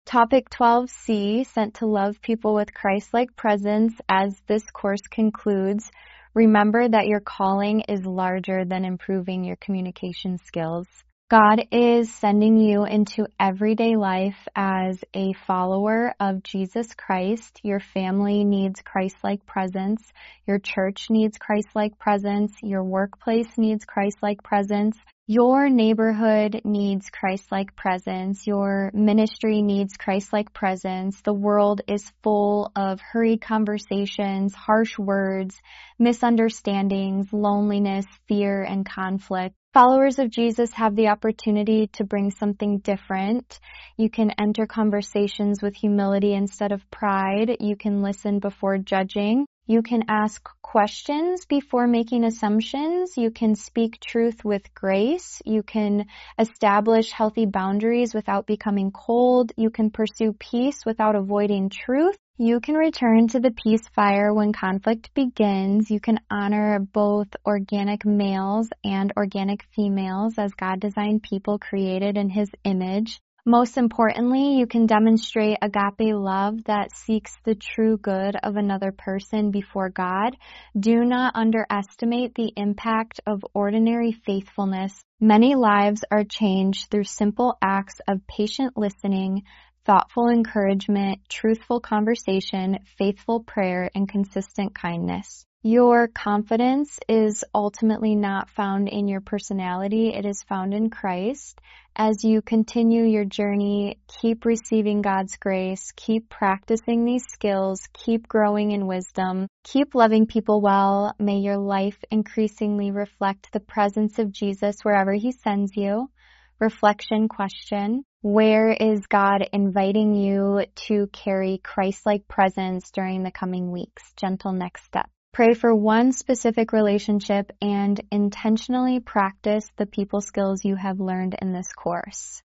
Topic 12C, Sent to Love People with Christ-like Presence. As this course concludes, remember that your calling is larger than improving your communication skills. God is sending you into everyday life as a follower of Jesus Christ. Your family needs Christ-like presence. Your church needs Christ-like presence. Your workplace needs Christ-like presence. Your neighborhood needs Christ-like presence. Your ministry needs Christ-like presence. The world is full of hurried conversations, harsh words, misunderstandings, loneliness, fear, and conflict. Followers of Jesus have the opportunity to bring something different. You can enter conversations with humility instead of pride. You can listen before judging. You can ask questions before making assumptions. You can speak truth with grace. You can establish healthy boundaries without becoming cold. You can pursue peace without avoiding truth. You can return to the peace fire when conflict begins. You can honor both organic males and organic females as God designed people created in His image. Most importantly, you can demonstrate agape love that seeks the true good of another person before God. Do not underestimate the impact of ordinary faithfulness. Many lives are changed through simple acts of patient listening, thoughtful encouragement, truthful conversation, faithful prayer, and consistent kindness. Your confidence is ultimately not found in your personality. It is found in Christ. As you continue your journey, keep receiving God's grace, keep practicing these skills, keep growing in wisdom, keep loving people well. May your life increasingly reflect the presence of Jesus wherever He sends you. Reflection question: where is God inviting you to carry Christ-like presence during the coming weeks? Gentle next step. Pray for one specific relationship and intentionally practice the people skills you have learned in this course.